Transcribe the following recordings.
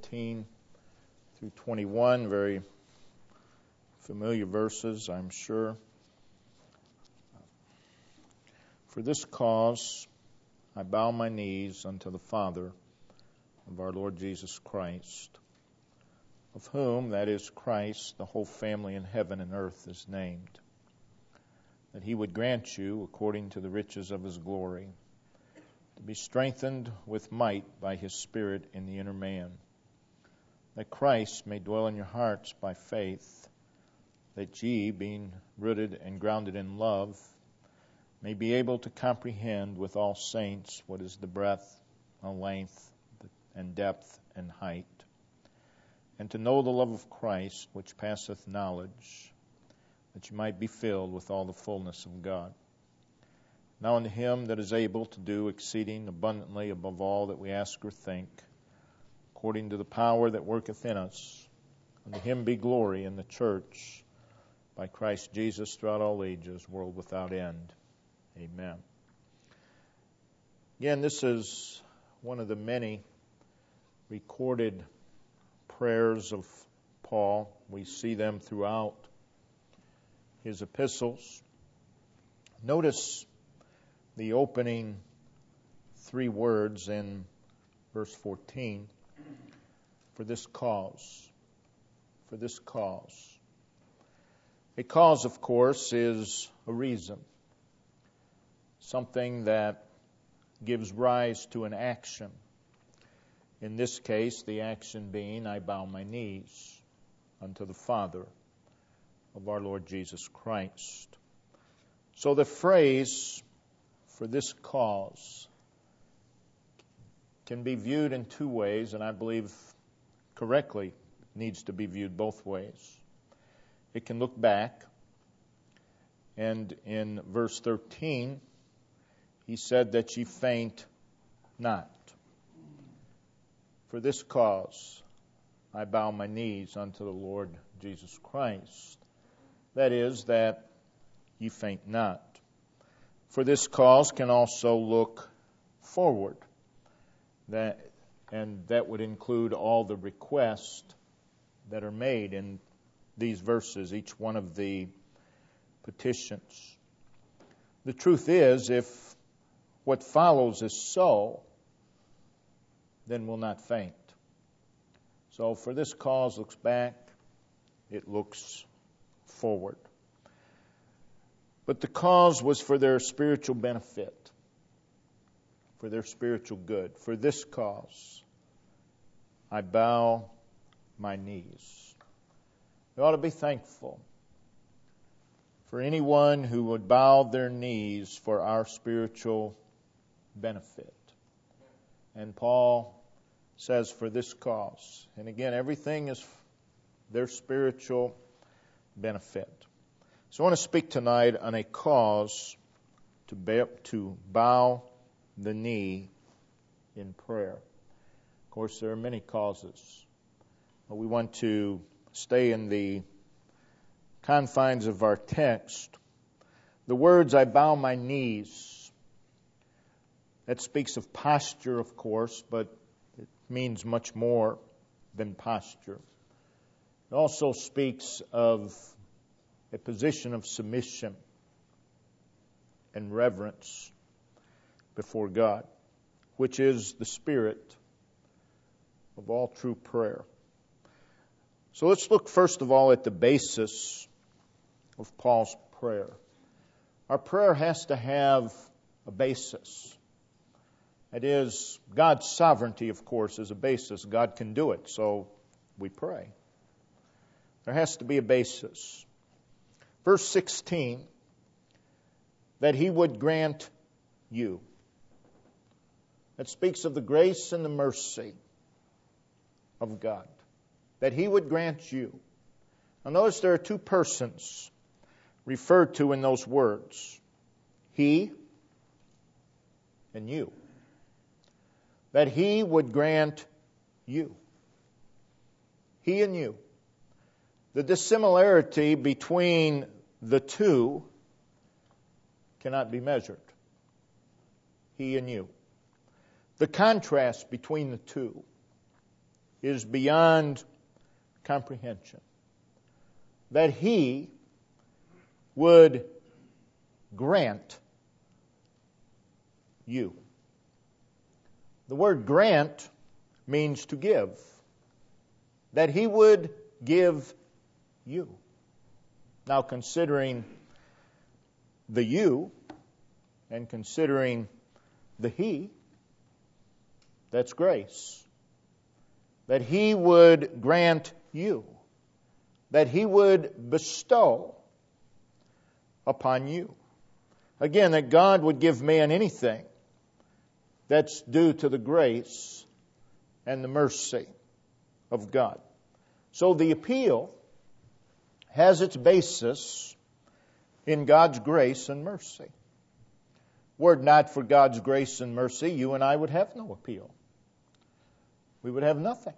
14 through 21, very familiar verses, I'm sure. For this cause I bow my knees unto the Father of our Lord Jesus Christ, of whom, that is Christ, the whole family in heaven and earth is named, that he would grant you, according to the riches of his glory, to be strengthened with might by his Spirit in the inner man, that Christ may dwell in your hearts by faith, that ye, being rooted and grounded in love, may be able to comprehend with all saints what is the breadth and length and depth and height, and to know the love of Christ, which passeth knowledge, that you might be filled with all the fullness of God. Now unto him that is able to do exceeding abundantly above all that we ask or think, according to the power that worketh in us, unto him be glory in the church by Christ Jesus throughout all ages, world without end. Amen. Again, this is one of the many recorded prayers of Paul. We see them throughout his epistles. Notice the opening three words in verse 14. For this cause. For this cause. A cause, of course, is a reason. Something that gives rise to an action. In this case, the action being, I bow my knees unto the Father of our Lord Jesus Christ. So the phrase, for this cause, can be viewed in two ways, and I believe correctly needs to be viewed both ways. It can look back, and in verse 13, he said that ye faint not. For this cause I bow my knees unto the Lord Jesus Christ. That is, that ye faint not. For this cause can also look forward. And that would include all the requests that are made in these verses, each one of the petitions. The truth is, if what follows is so, then we'll not faint. So for this cause looks back, it looks forward. But the cause was for their spiritual benefit, for their spiritual good. For this cause, I bow my knees. We ought to be thankful for anyone who would bow their knees for our spiritual benefit. And Paul says, for this cause. And again, everything is their spiritual benefit. So I want to speak tonight on a cause to bow the knee in prayer. Of course, there are many causes. But we want to stay in the confines of our text. The words, I bow my knees, that speaks of posture, of course, but it means much more than posture. It also speaks of a position of submission and reverence before God, which is the spirit of all true prayer. So let's look first of all at the basis of Paul's prayer. Our prayer has to have a basis. That is, God's sovereignty, of course, is a basis. God can do it, so we pray. There has to be a basis. Verse 16, that he would grant you. That speaks of the grace and the mercy of God. That he would grant you. Now notice there are two persons referred to in those words. He and you. That he would grant you. He and you. The dissimilarity between the two cannot be measured. He and you. The contrast between the two is beyond comprehension. That He would grant you. The word grant means to give. That He would give you. Now, considering the you and considering the He, that's grace. That He would grant you. That He would bestow upon you. Again, that God would give man anything that's due to the grace and the mercy of God. So the appeal has its basis in God's grace and mercy. Were it not for God's grace and mercy, you and I would have no appeal. We would have nothing.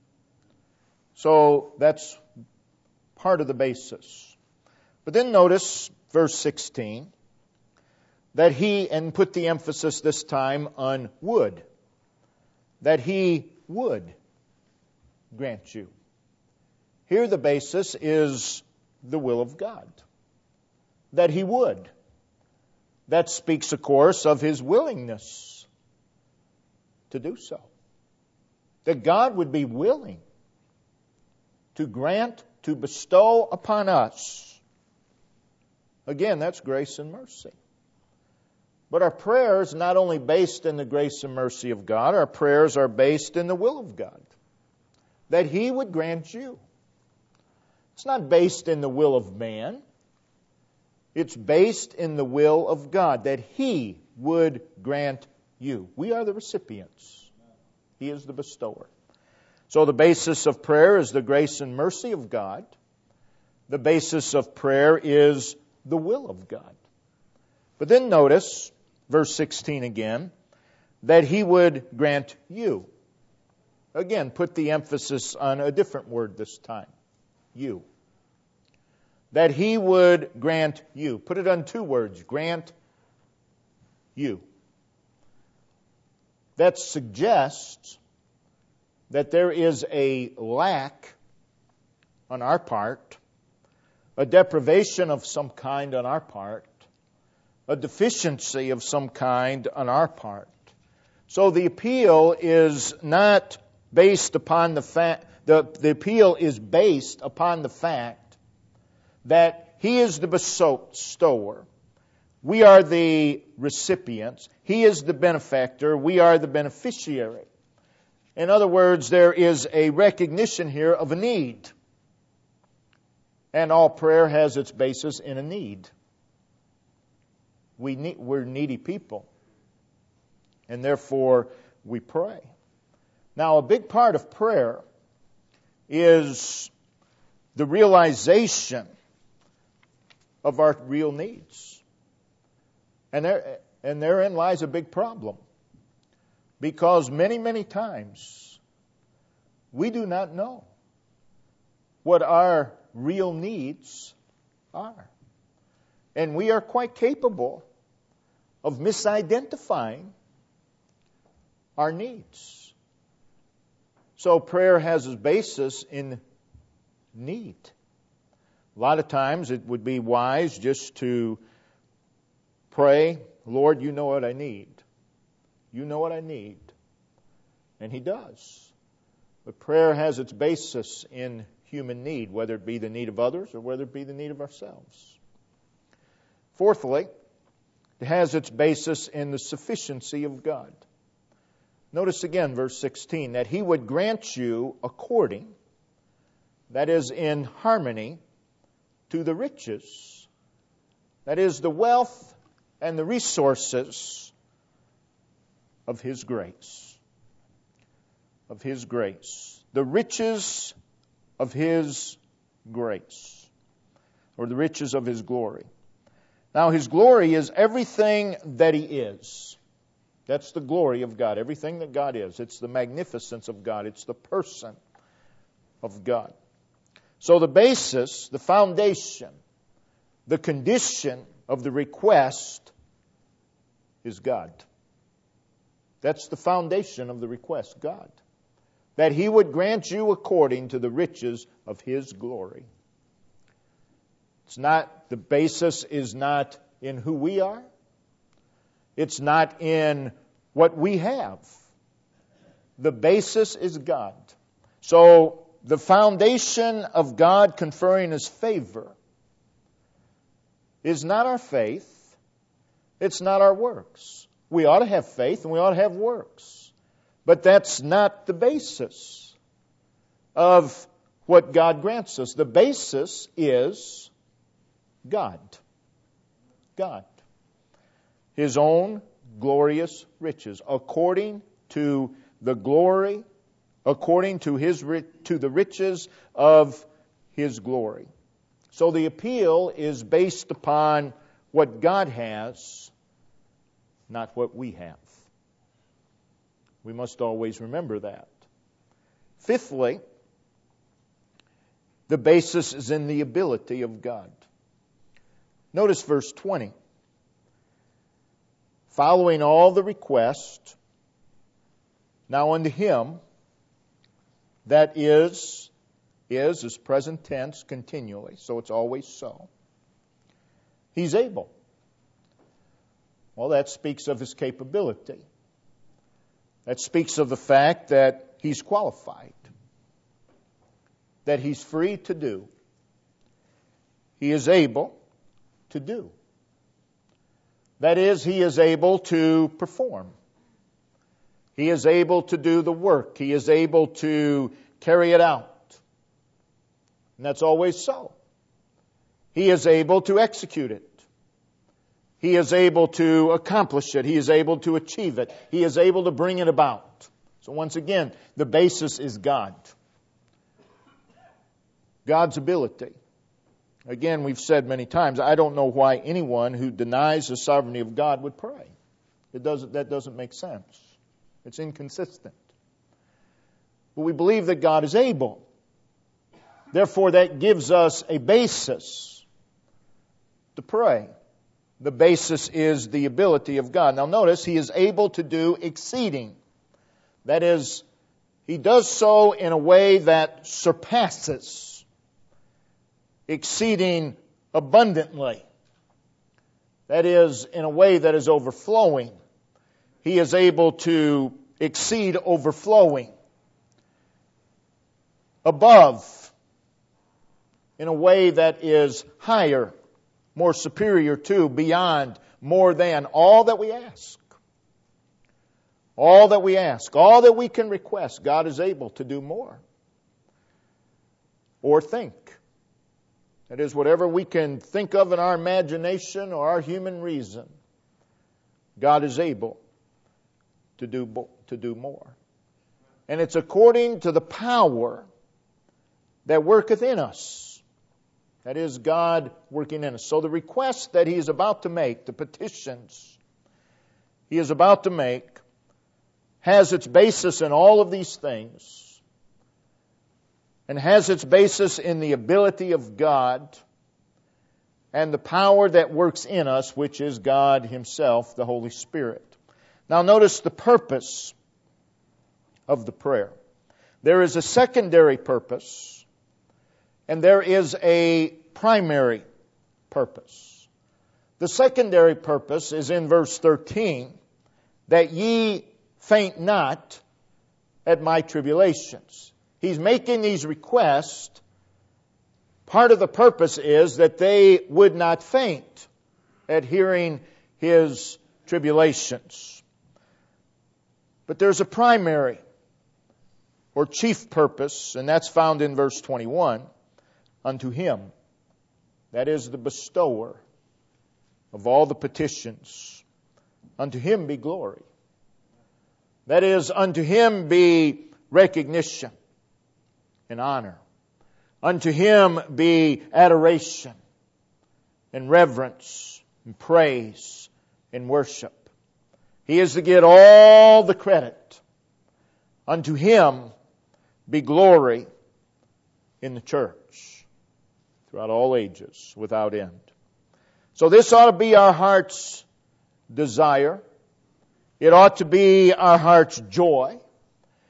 So that's part of the basis. But then notice verse 16, that He, and put the emphasis this time on would, that He would grant you. Here the basis is the will of God, that He would. That speaks, of course, of His willingness to do so. That God would be willing to grant, to bestow upon us. Again, that's grace and mercy. But our prayers are not only based in the grace and mercy of God, our prayers are based in the will of God. That He would grant you. It's not based in the will of man. It's based in the will of God, that He would grant you. We are the recipients. He is the bestower. So the basis of prayer is the grace and mercy of God. The basis of prayer is the will of God. But then notice, verse 16 again, that He would grant you. Again, put the emphasis on a different word this time. You. That He would grant you. Put it on two words. Grant you. That suggests that there is a lack on our part, a deprivation of some kind on our part, a deficiency of some kind on our part. So the appeal is not based upon the fact, the appeal is based upon the fact that He is the bestower. We are the recipients. He is the benefactor. We are the beneficiary. In other words, there is a recognition here of a need. And all prayer has its basis in a need. We're needy people. And therefore, we pray. Now, a big part of prayer is the realization of our real needs. And therein lies a big problem. Because many, many times, we do not know what our real needs are. And we are quite capable of misidentifying our needs. So prayer has its basis in need. A lot of times it would be wise just to pray, Lord, you know what I need. You know what I need. And He does. But prayer has its basis in human need, whether it be the need of others or whether it be the need of ourselves. Fourthly, it has its basis in the sufficiency of God. Notice again verse 16, that He would grant you according, that is in harmony, to the riches, that is the wealth and the resources of His grace. Of His grace. The riches of His grace. Or the riches of His glory. Now, His glory is everything that He is. That's the glory of God. Everything that God is. It's the magnificence of God. It's the person of God. So the basis, the foundation, the condition of the request is God. That's the foundation of the request, God. that He would grant you according to the riches of His glory. The basis is not in who we are. It's not in what we have. The basis is God. So the foundation of God conferring His favor is not our faith. It's not our works. We ought to have faith and we ought to have works. But that's not the basis of what God grants us. The basis is God. God. His own glorious riches, according to the glory, according to the riches of His glory. So the appeal is based upon what God has, not what we have. We must always remember that. Fifthly, the basis is in the ability of God. Notice verse 20. Following all the request, now unto Him that is present tense continually, so it's always so. He's able. Well, that speaks of His capability. That speaks of the fact that He's qualified, that He's free to do. He is able to do. That is, He is able to perform. He is able to do the work. He is able to carry it out. And that's always so. He is able to execute it. He is able to accomplish it. He is able to achieve it. He is able to bring it about. So once again, the basis is God. God's ability. Again, we've said many times, I don't know why anyone who denies the sovereignty of God would pray. That doesn't make sense. It's inconsistent. But we believe that God is able. Therefore, that gives us a basis to pray. The basis is the ability of God. Now notice, He is able to do exceeding. That is, He does so in a way that surpasses, exceeding abundantly. That is, in a way that is overflowing. He is able to exceed overflowing. Above, in a way that is higher, more superior to, beyond, more than all that we ask. All that we ask, all that we can request, God is able to do more. Or think. That is, whatever we can think of in our imagination or our human reason, God is able to do more. And it's according to the power that worketh in us. That is, God working in us. So the request that He is about to make, the petitions He is about to make, has its basis in all of these things, and has its basis in the ability of God and the power that works in us, which is God Himself, the Holy Spirit. Now notice the purpose of the prayer. There is a secondary purpose, and there is a primary purpose. The secondary purpose is in verse 13, that ye faint not at my tribulations. He's making these requests. Part of the purpose is that they would not faint at hearing His tribulations. But there's a primary or chief purpose, and that's found in verse 21, unto Him. That is the bestower of all the petitions. Unto Him be glory. That is, unto Him be recognition and honor. Unto Him be adoration and reverence and praise and worship. He is to get all the credit. Unto Him be glory in the church throughout all ages without end. So this ought to be our heart's desire. It ought to be our heart's joy.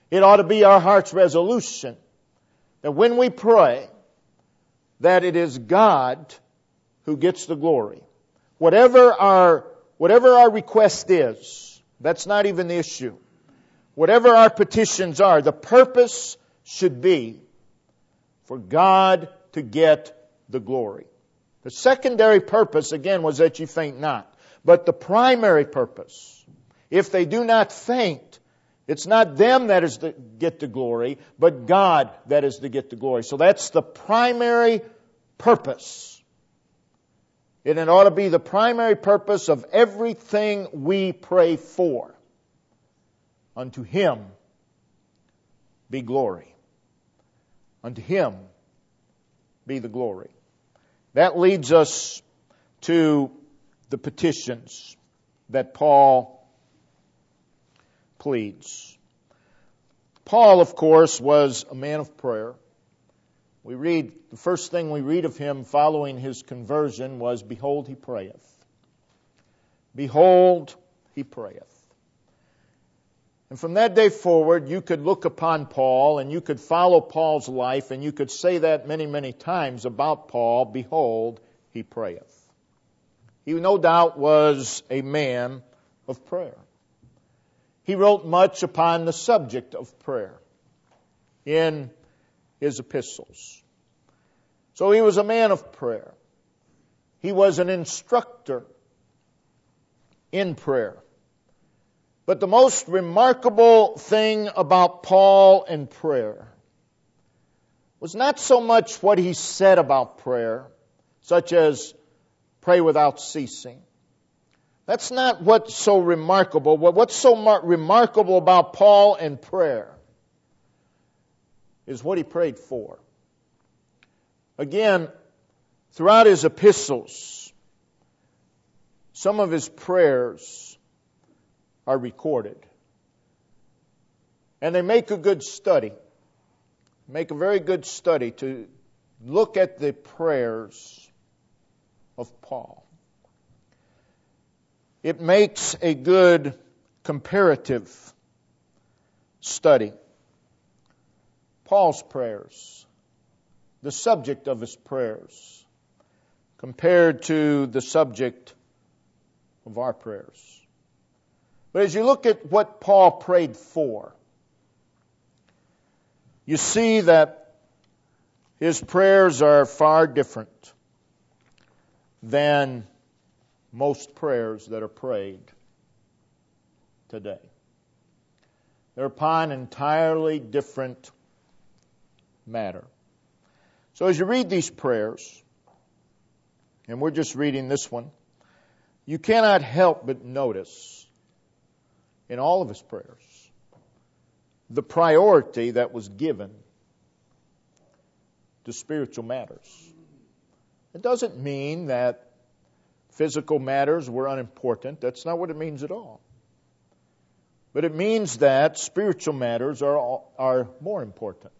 It ought to be our heart's resolution that when we pray, that it is God who gets the glory. Whatever our request is, that's not even the issue. Whatever our petitions are, the purpose should be for God to get the glory. The secondary purpose, again, was that you faint not. But the primary purpose, if they do not faint, it's not them that is to get the glory, but God that is to get the glory. So that's the primary purpose. And it ought to be the primary purpose of everything we pray for. Unto Him be glory. Unto Him be the glory. That leads us to the petitions that Paul pleads. Paul, of course, was a man of prayer. The first thing we read of him following his conversion was, behold, he prayeth. Behold, he prayeth. And from that day forward, you could look upon Paul and you could follow Paul's life and you could say that many, many times about Paul, behold, he prayeth. He no doubt was a man of prayer. He wrote much upon the subject of prayer in his epistles. So he was a man of prayer. He was an instructor in prayer. But the most remarkable thing about Paul and prayer was not so much what he said about prayer, such as pray without ceasing. That's not what's so remarkable. What's so remarkable about Paul and prayer is what he prayed for. Again, throughout his epistles, some of his prayers are recorded. And they make a good study. Make a very good study to look at the prayers of Paul. It makes a good comparative study. Paul's prayers, the subject of his prayers, compared to the subject of our prayers. But as you look at what Paul prayed for, you see that his prayers are far different than most prayers that are prayed today. They're upon an entirely different matter. So as you read these prayers, and we're just reading this one, you cannot help but notice in all of his prayers the priority that was given to spiritual matters. It doesn't mean that physical matters were unimportant. That's not what it means at all. But it means that spiritual matters are more important.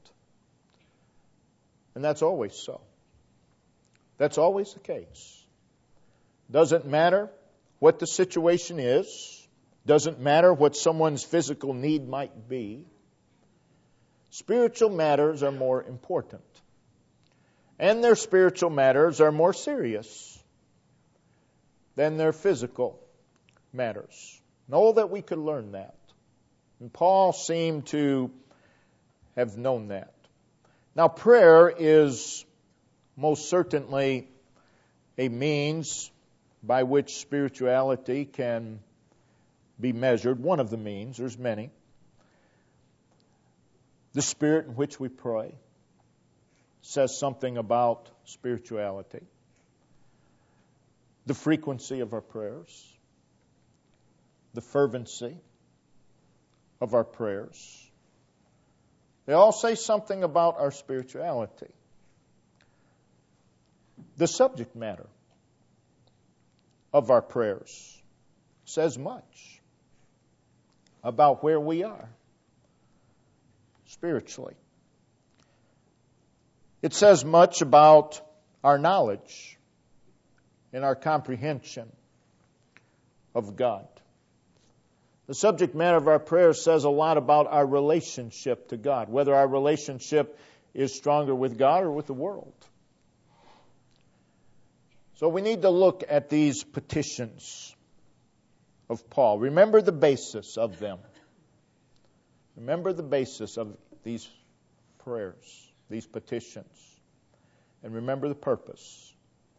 And that's always so. That's always the case. Doesn't matter what the situation is. Doesn't matter what someone's physical need might be. Spiritual matters are more important. And their spiritual matters are more serious than their physical matters. Know that we could learn that. And Paul seemed to have known that. Now, prayer is most certainly a means by which spirituality can be measured. One of the means, there's many. The spirit in which we pray says something about spirituality. The frequency of our prayers, the fervency of our prayers, they all say something about our spirituality. The subject matter of our prayers says much about where we are spiritually. It says much about our knowledge and our comprehension of God. The subject matter of our prayer says a lot about our relationship to God, whether our relationship is stronger with God or with the world. So we need to look at these petitions of Paul. Remember the basis of them. Remember the basis of these prayers, these petitions. And remember the purpose.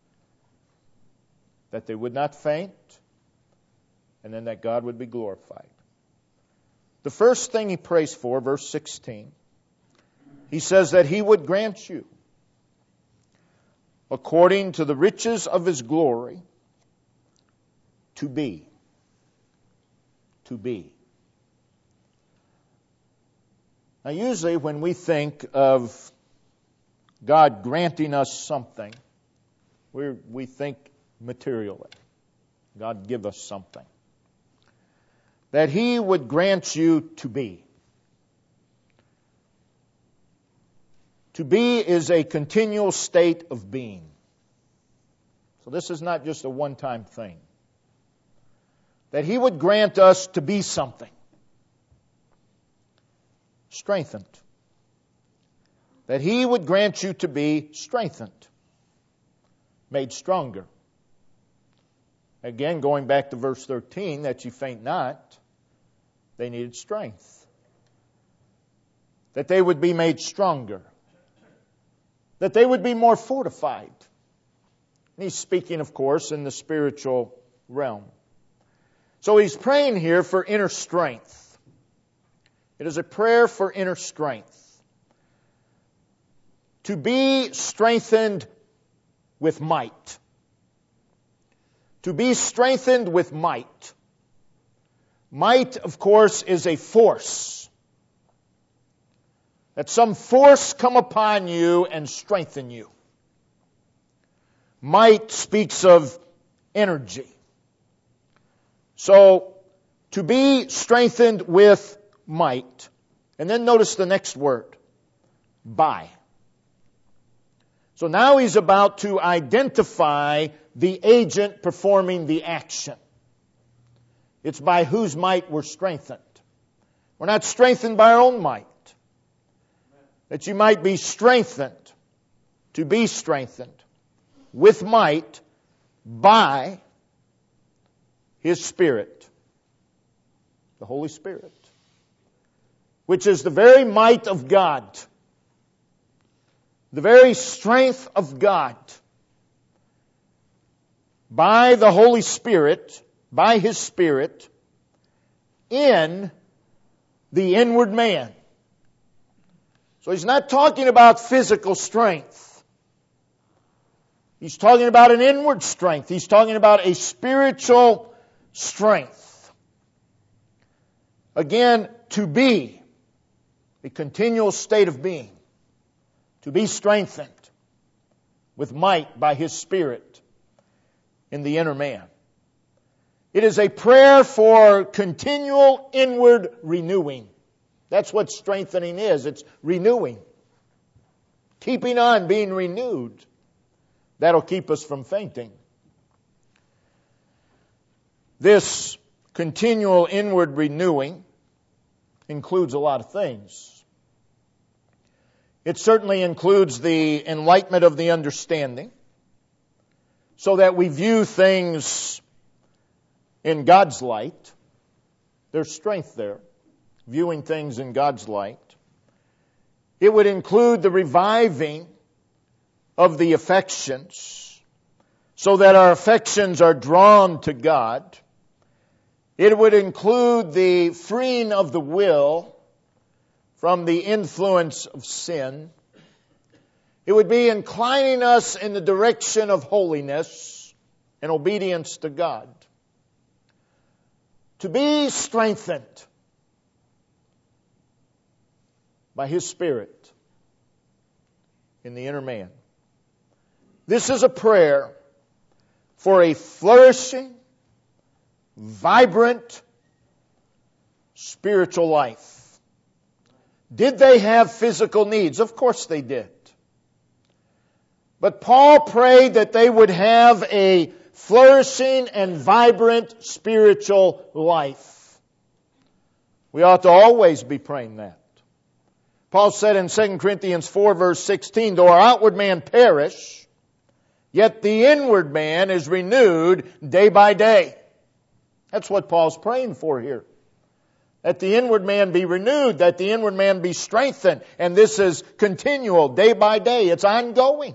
That they would not faint, and then that God would be glorified. The first thing he prays for, verse 16, he says that he would grant you, according to the riches of his glory, to be. To be. Now, usually when we think of God granting us something, we think materially. God give us something. That he would grant you to be. To be is a continual state of being. So this is not just a one-time thing. That he would grant us to be something. Strengthened. That he would grant you to be strengthened. Made stronger. Again, going back to verse 13, that you faint not, they needed strength. That they would be made stronger. That they would be more fortified. And he's speaking, of course, in the spiritual realm. So he's praying here for inner strength. It is a prayer for inner strength. To be strengthened with might. To be strengthened with might. Might, of course, is a force. That some force come upon you and strengthen you. Might speaks of energy. So, to be strengthened with might. And then notice the next word. By. So now he's about to identify the agent performing the action. It's by whose might we're strengthened. We're not strengthened by our own might. That you might be strengthened, to be strengthened with might by his Spirit, the Holy Spirit, which is the very might of God, the very strength of God, by the Holy Spirit, by his Spirit, in the inward man. So he's not talking about physical strength. He's talking about an inward strength. He's talking about a spiritual strength. Again, to be, a continual state of being. To be strengthened with might by his Spirit in the inner man. It is a prayer for continual inward renewing. That's what strengthening is. It's renewing. Keeping on being renewed. That'll keep us from fainting. This continual inward renewing includes a lot of things. It certainly includes the enlightenment of the understanding, so that we view things in God's light. There's strength there, viewing things in God's light. It would include the reviving of the affections, so that our affections are drawn to God. It would include the freeing of the will from the influence of sin. It would be inclining us in the direction of holiness and obedience to God. To be strengthened by his Spirit in the inner man. This is a prayer for a flourishing, vibrant, spiritual life. Did they have physical needs? Of course they did. But Paul prayed that they would have a flourishing and vibrant spiritual life. We ought to always be praying that. Paul said in 2 Corinthians 4 verse 16, though our outward man perish, yet the inward man is renewed day by day. That's what Paul's praying for here. That the inward man be renewed, that the inward man be strengthened. And this is continual, day by day. It's ongoing.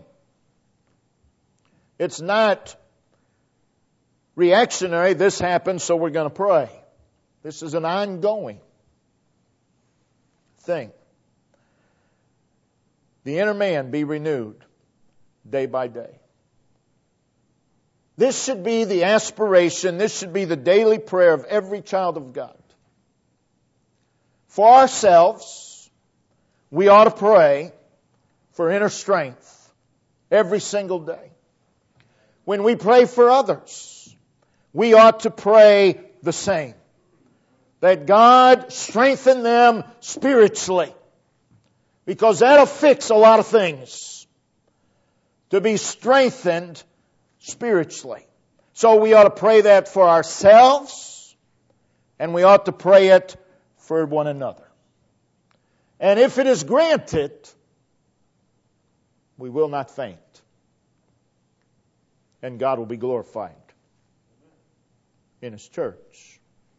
It's not reactionary. This happens, so we're going to pray. This is an ongoing thing. The inner man be renewed day by day. This should be the aspiration, this should be the daily prayer of every child of God. For ourselves, we ought to pray for inner strength every single day. When we pray for others, we ought to pray the same. That God strengthen them spiritually. Because that'll fix a lot of things. To be strengthened spiritually. So we ought to pray that for ourselves, and we ought to pray it for one another. And if it is granted, we will not faint. And God will be glorified in His church.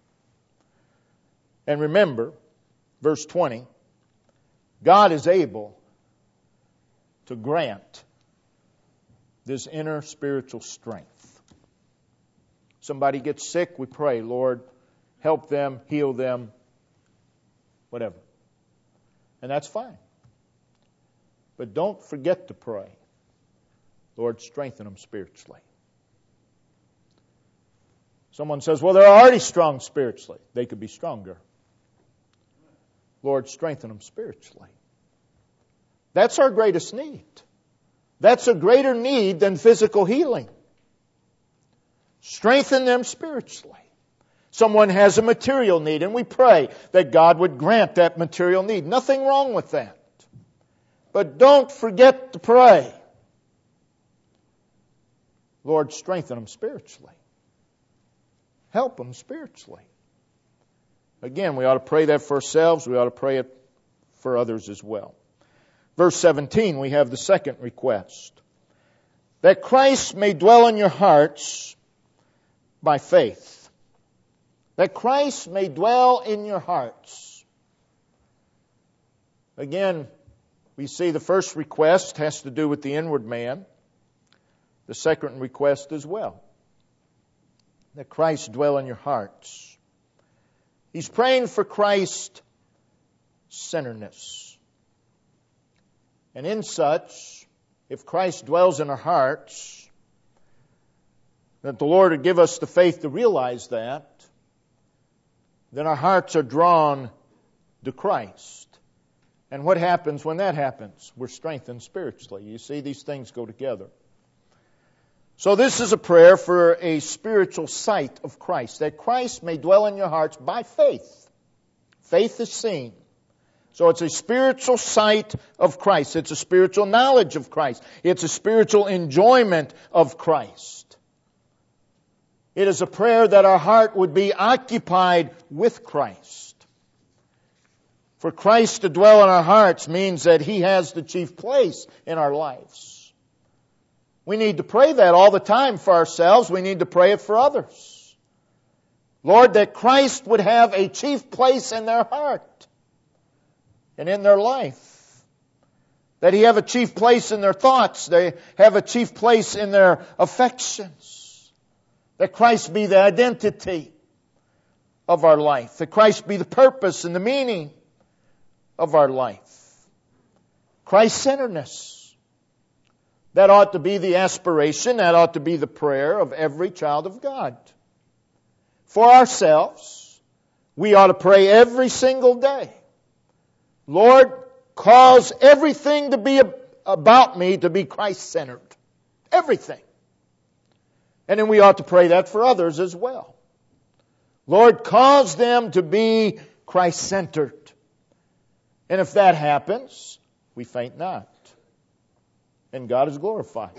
And remember, verse 20, God is able to grant this inner spiritual strength. Somebody gets sick, we pray, Lord, help them, heal them, whatever. And that's fine. But don't forget to pray, Lord, strengthen them spiritually. Someone says, well, they're already strong spiritually. They could be stronger. Lord, strengthen them spiritually. That's our greatest need. That's a greater need than physical healing. Strengthen them spiritually. Someone has a material need, and we pray that God would grant that material need. Nothing wrong with that. But don't forget to pray. Lord, strengthen them spiritually. Help them spiritually. Again, we ought to pray that for ourselves. We ought to pray it for others as well. Verse 17, we have the second request. That Christ may dwell in your hearts by faith. That Christ may dwell in your hearts. Again, we see the first request has to do with the inward man. The second request as well. That Christ dwell in your hearts. He's praying for Christ's centeredness. And in such, if Christ dwells in our hearts, that the Lord would give us the faith to realize that, then our hearts are drawn to Christ. And what happens when that happens? We're strengthened spiritually. You see, these things go together. So this is a prayer for a spiritual sight of Christ, that Christ may dwell in your hearts by faith. Faith is seen. So it's a spiritual sight of Christ. It's a spiritual knowledge of Christ. It's a spiritual enjoyment of Christ. It is a prayer that our heart would be occupied with Christ. For Christ to dwell in our hearts means that He has the chief place in our lives. We need to pray that all the time for ourselves. We need to pray it for others. Lord, that Christ would have a chief place in their heart and in their life. That He have a chief place in their thoughts. They have a chief place in their affections. That Christ be the identity of our life. That Christ be the purpose and the meaning of our life. Christ-centeredness. That ought to be the aspiration, that ought to be the prayer of every child of God. For ourselves, we ought to pray every single day. Lord, cause everything to be about me to be Christ-centered. Everything. And then we ought to pray that for others as well. Lord, cause them to be Christ-centered. And if that happens, we faint not. And God is glorified.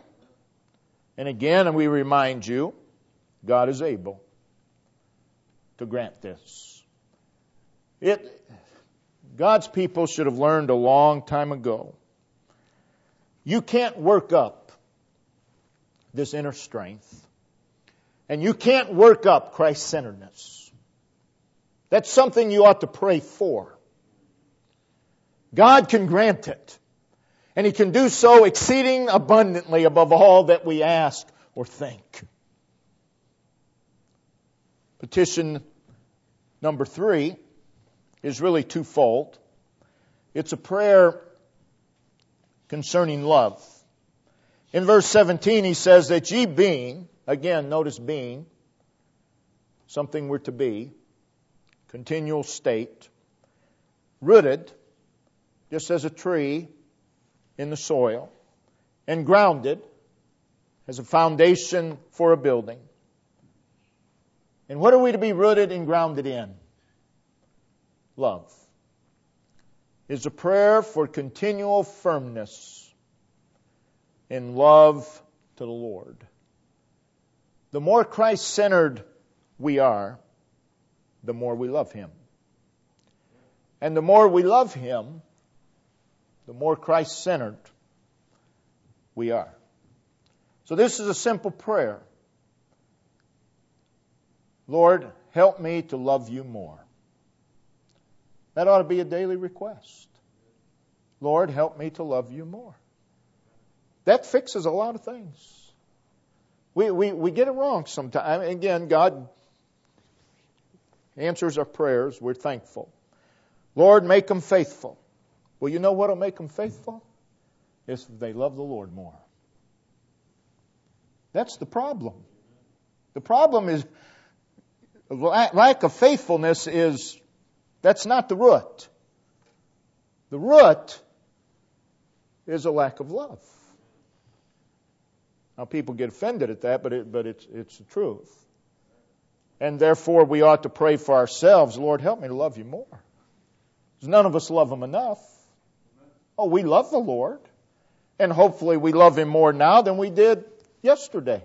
And again, we remind you, God is able to grant this. God's people should have learned a long time ago. You can't work up this inner strength, and you can't work up Christ-centeredness. That's something you ought to pray for. God can grant it, and He can do so exceeding abundantly above all that we ask or think. Petition number 3 is really twofold. It's a prayer concerning love. In verse 17 he says that ye being, again notice being, something we're to be, continual state, rooted, just as a tree in the soil, and grounded as a foundation for a building. And what are we to be rooted and grounded in? Love. Is a prayer for continual firmness in love to the Lord. The more Christ-centered we are, the more we love Him. And the more we love Him, the more Christ-centered we are. So this is a simple prayer. Lord, help me to love you more. That ought to be a daily request. Lord, help me to love you more. That fixes a lot of things. We get it wrong sometimes. Again, God answers our prayers. We're thankful. Lord, make them faithful. Well, you know what will make them faithful? Is if they love the Lord more. That's the problem. The problem is lack of faithfulness is, that's not the root. The root is a lack of love. Now people get offended at that, but it's the truth. And therefore we ought to pray for ourselves, Lord, help me to love you more. Because none of us love Him enough. Oh, we love the Lord. And hopefully we love Him more now than we did yesterday.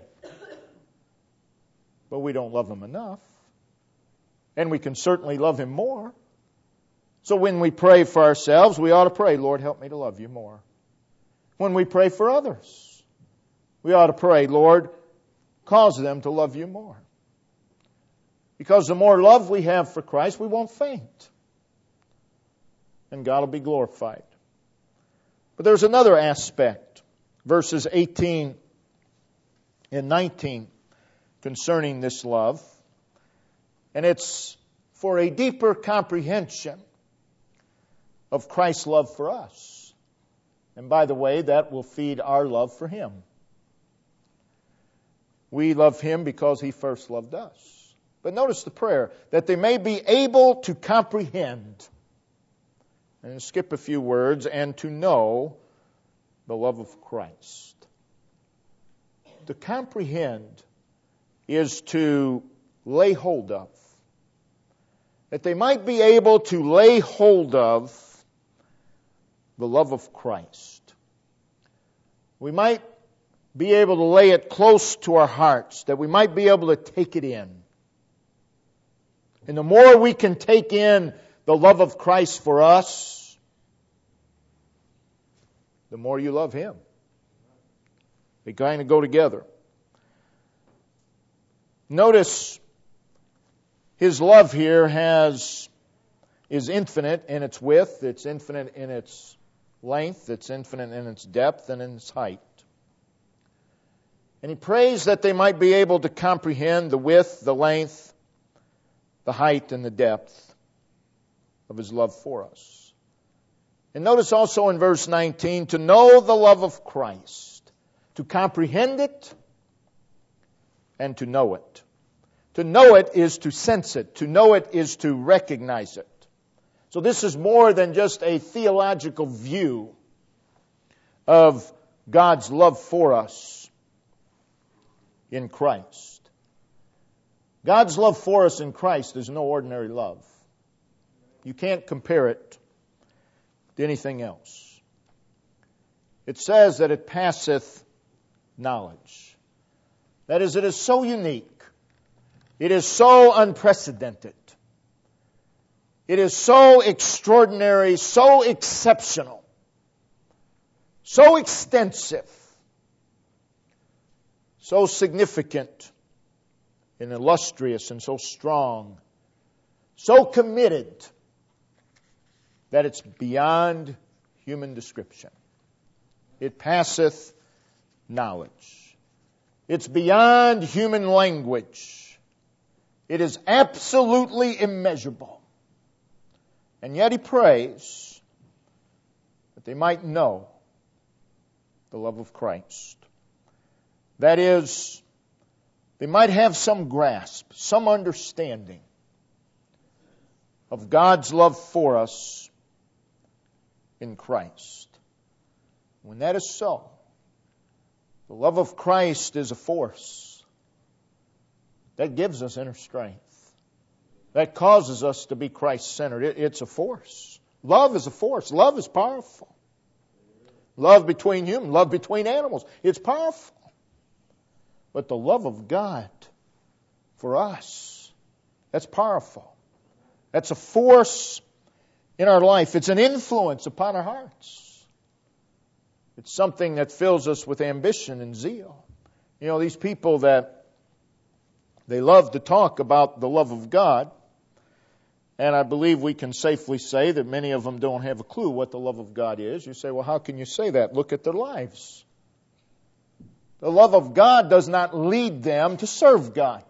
But we don't love Him enough. And we can certainly love Him more. So when we pray for ourselves, we ought to pray, Lord, help me to love you more. When we pray for others, we ought to pray, Lord, cause them to love you more. Because the more love we have for Christ, we won't faint. And God will be glorified. But there's another aspect, verses 18 and 19, concerning this love. And it's for a deeper comprehension of Christ's love for us. And by the way, that will feed our love for Him. We love Him because He first loved us. But notice the prayer, that they may be able to comprehend, and skip a few words, and to know the love of Christ. To comprehend is to lay hold of. That they might be able to lay hold of the love of Christ. We might be able to lay it close to our hearts, that we might be able to take it in. And the more we can take in the love of Christ for us, the more you love Him. They kind of go together. Notice His love here is infinite in its width, it's infinite in its length, it's infinite in its depth and in its height. And He prays that they might be able to comprehend the width, the length, the height, and the depth of His love for us. And notice also in verse 19, to know the love of Christ, to comprehend it and to know it. To know it is to sense it. To know it is to recognize it. So this is more than just a theological view of God's love for us in Christ. God's love for us in Christ is no ordinary love. You can't compare it to anything else. It says that it passeth knowledge. That is, it is so unique. It is so unprecedented. It is so extraordinary, so exceptional, so extensive, so significant and illustrious and so strong, so committed that it's beyond human description. It passeth knowledge. It's beyond human language. It is absolutely immeasurable. And yet he prays that they might know the love of Christ. That is, they might have some grasp, some understanding of God's love for us in Christ. When that is so, the love of Christ is a force that gives us inner strength, that causes us to be Christ-centered. It's a force. Love is a force. Love is powerful. Love between humans, love between animals, it's powerful. But the love of God for us, that's powerful. That's a force in our life. It's an influence upon our hearts. It's something that fills us with ambition and zeal. You know, these people that they love to talk about the love of God, and I believe we can safely say that many of them don't have a clue what the love of God is. You say, well, how can you say that? Look at their lives. The love of God does not lead them to serve God.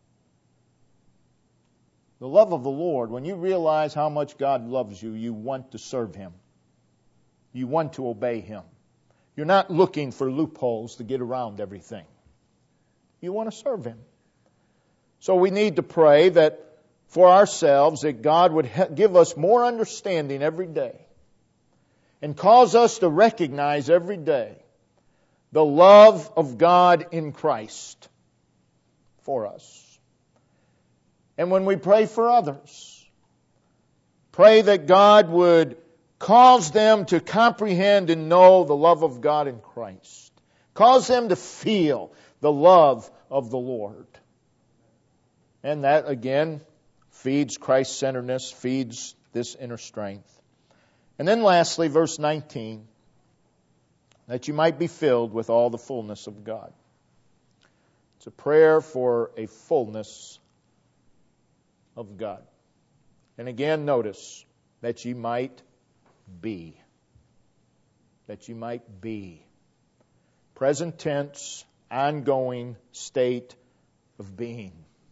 The love of the Lord, when you realize how much God loves you, you want to serve Him. You want to obey Him. You're not looking for loopholes to get around everything. You want to serve Him. So we need to pray that for ourselves, that God would give us more understanding every day and cause us to recognize every day the love of God in Christ for us. And when we pray for others, pray that God would cause them to comprehend and know the love of God in Christ. Cause them to feel the love of the Lord. And that, again, feeds Christ-centeredness, feeds this inner strength. And then lastly, verse 19, that you might be filled with all the fullness of God. It's a prayer for a fullness of God. And again, notice that you might be. That you might be. Present tense, ongoing state of being.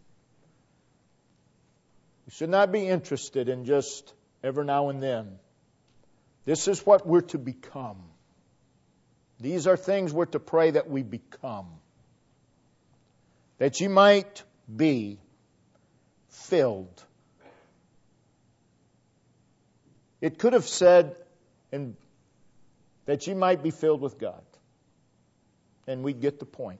We should not be interested in just every now and then. This is what we're to become. These are things we're to pray that we become. That you might be filled. It could have said that you might be filled with God. And we'd get the point.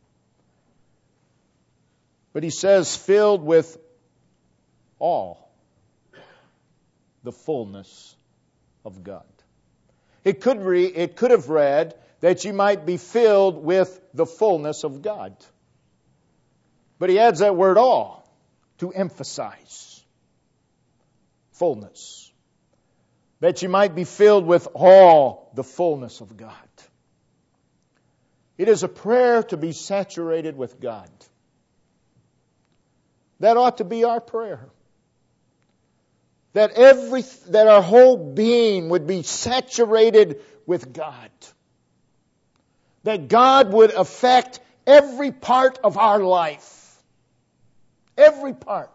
But he says filled with all the fullness of God. It could have read that you might be filled with the fullness of God. But he adds that word all to emphasize fullness. That you might be filled with all the fullness of God. It is a prayer to be saturated with God. That ought to be our prayer. That our whole being would be saturated with God. That God would affect every part of our life. Every part.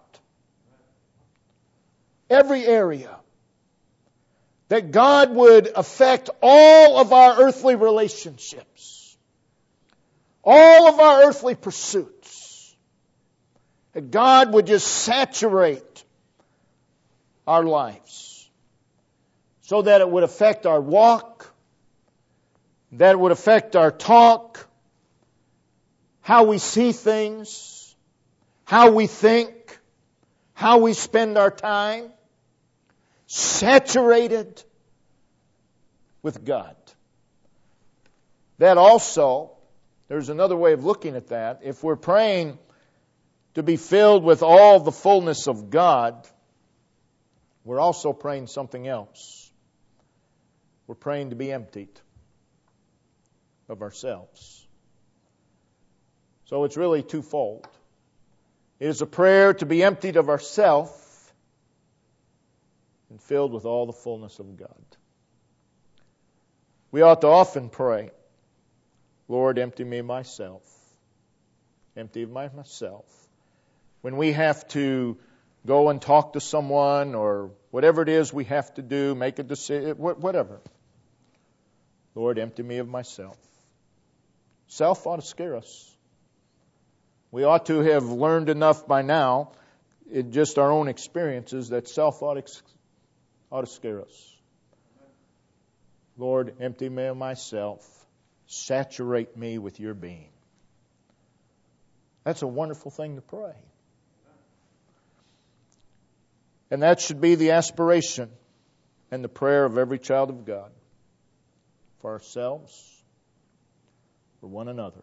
Every area. That God would affect all of our earthly relationships. All of our earthly pursuits. That God would just saturate our lives. So that it would affect our walk. That it would affect our talk. How we see things. How we think. How we spend our time. Saturated with God. That also, there's another way of looking at that. If we're praying to be filled with all the fullness of God, we're also praying something else. We're praying to be emptied of ourselves. So it's really twofold. It is a prayer to be emptied of ourself and filled with all the fullness of God. We ought to often pray, Lord, empty me of myself. Empty of myself. When we have to go and talk to someone or whatever it is we have to do, make a decision, whatever. Lord, empty me of myself. Self ought to scare us. We ought to have learned enough by now, in just our own experiences, that self ought to scare us. Lord, empty me of myself. Saturate me with your being. That's a wonderful thing to pray. And that should be the aspiration and the prayer of every child of God. For ourselves, for one another.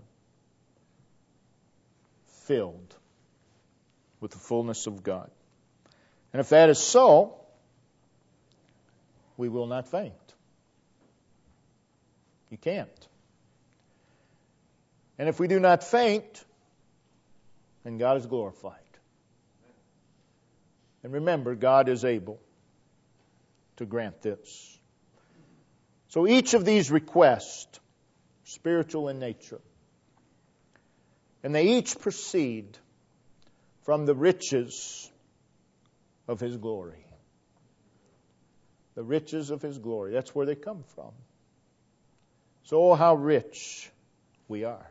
Filled with the fullness of God. And if that is so, we will not faint. You can't. And if we do not faint, then God is glorified. And remember, God is able to grant this. So each of these requests, spiritual in nature, and they each proceed from the riches of His glory. The riches of His glory. That's where they come from. So how rich we are.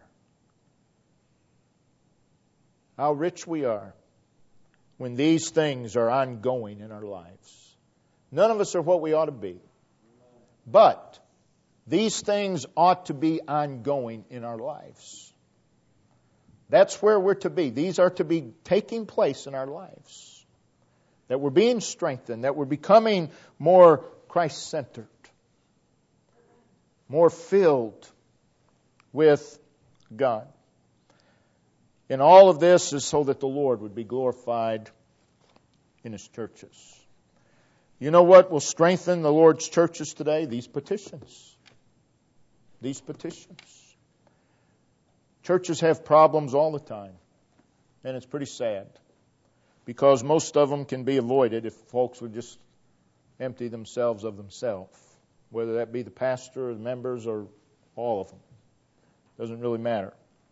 How rich we are when these things are ongoing in our lives. None of us are what we ought to be. But these things ought to be ongoing in our lives. That's where we're to be. These are to be taking place in our lives. That we're being strengthened, that we're becoming more Christ-centered, more filled with God. And all of this is so that the Lord would be glorified in His churches. You know what will strengthen the Lord's churches today? These petitions. These petitions. Churches have problems all the time. And it's pretty sad. Because most of them can be avoided if folks would just empty themselves of themselves. Whether that be the pastor or the members or all of them. Doesn't really matter.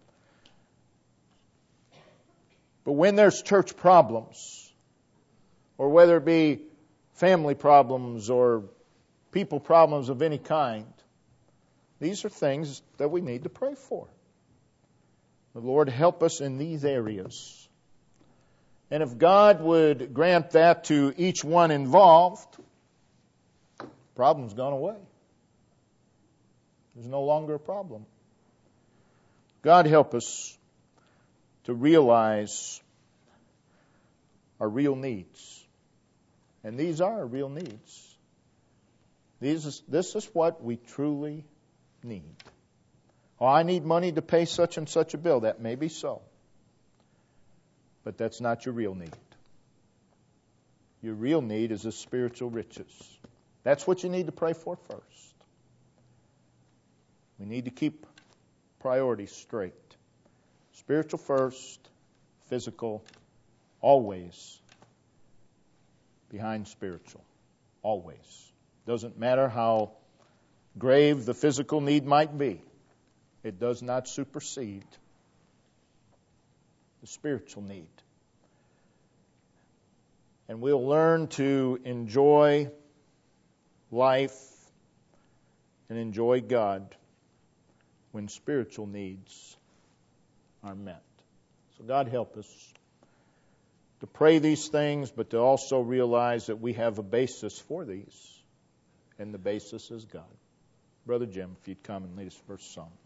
But when there's church problems, or whether it be family problems or people problems of any kind, these are things that we need to pray for. The Lord help us in these areas. And if God would grant that to each one involved, the problem's gone away. There's no longer a problem. God help us to realize our real needs. And these are our real needs. This is what we truly need. Oh, I need money to pay such and such a bill. That may be so. But that's not your real need. Your real need is the spiritual riches. That's what you need to pray for first. We need to keep priorities straight. Spiritual first, physical always behind spiritual. Always. Doesn't matter how grave the physical need might be. It does not supersede the spiritual need. And we'll learn to enjoy life and enjoy God when spiritual needs are met. So God help us to pray these things, but to also realize that we have a basis for these. And the basis is God. Brother Jim, if you'd come and lead us first song.